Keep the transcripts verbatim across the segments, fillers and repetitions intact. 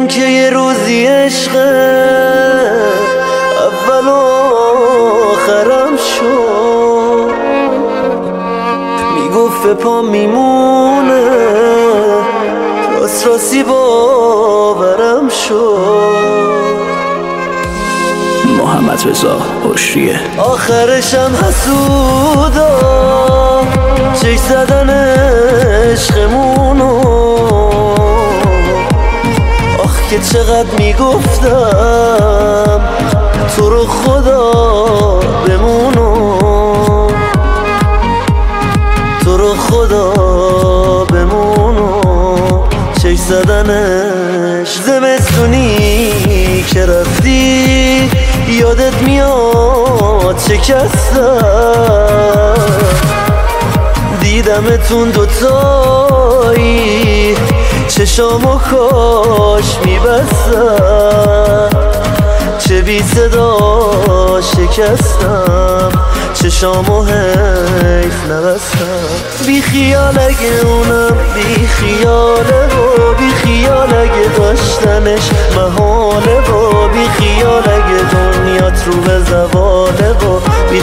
میگن که یه روزی عشق اول و آخرم شد، میگفت به پا میمونه، راست راستی باورم شد. محمد رضا هشریه. آخرشم حسودا چش زدن عشقمونو، آخ که چقدر میگفتم تو رو خدا بمونو، تو رو خدا بمونو. چش زدنش زمستونی که رفتی یادت میاد شکستم، دیدمتون دوتایی چشامو کاش میبستم، چه بی صدا شکستم چشامو حیف نبستم. بی خیال اگه اونم بی خیاله و بی خیال اگه داشتنش محاله و بی خیال اگه دنیات رو به زواله و بی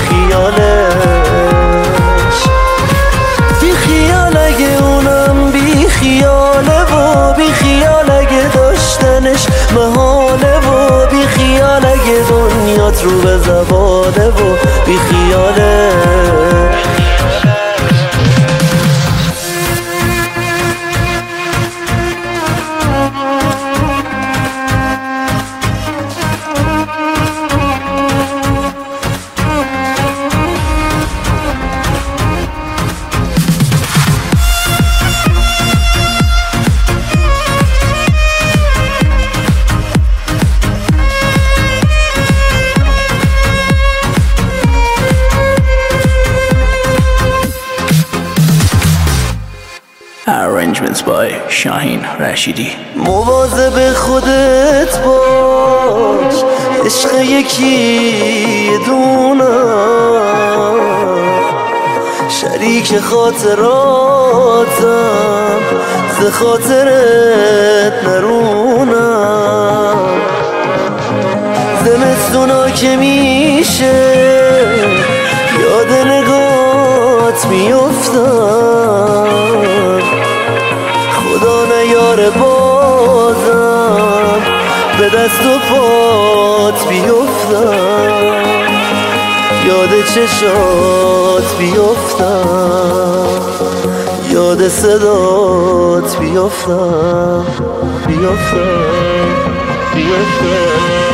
خیالش، بی خیال اگه اونم بی خیاله و بی خیال اگه داشتنش محاله و بی خیال اگه دنیات رو به زواله و بی خیالش. Arrangements by شاهین رشیدی. مواظب خودت باش، عشق یکی دونم، شریک خاطراتم ز خاطرت نرونم. زمستونا که میشه یاد نگات میفتم، خدا نیاره بازم به دست و پات بیفتم، یاد چشات بیفتم، یاد صدات بیفتم بیفتم بیفتم.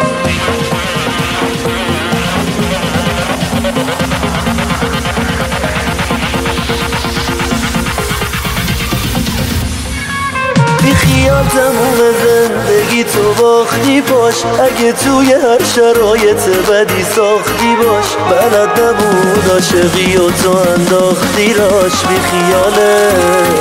بی خیال تموم زندگی تو باختی باش، اگه توی هر شرایط بدی ساختی باش، بلد نبود عاشقی و تو انداختی راش. بی خیاله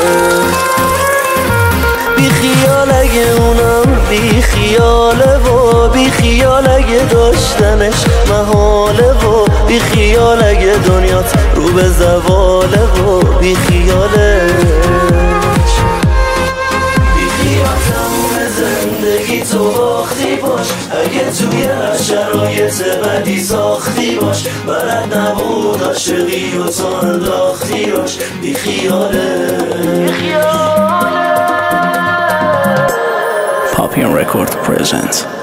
بی خیال اگه اونم بی خیاله و بی خیال اگه داشتنش محاله و بی خیال اگه دنیات رو به زواله و بی خیالش، زندگی تو باختی باش، اگه توی هر شرایط بدی ساختی باش، بلد نبود عاشقی و تو انداختی راش. بی خیاله Poppy Record presents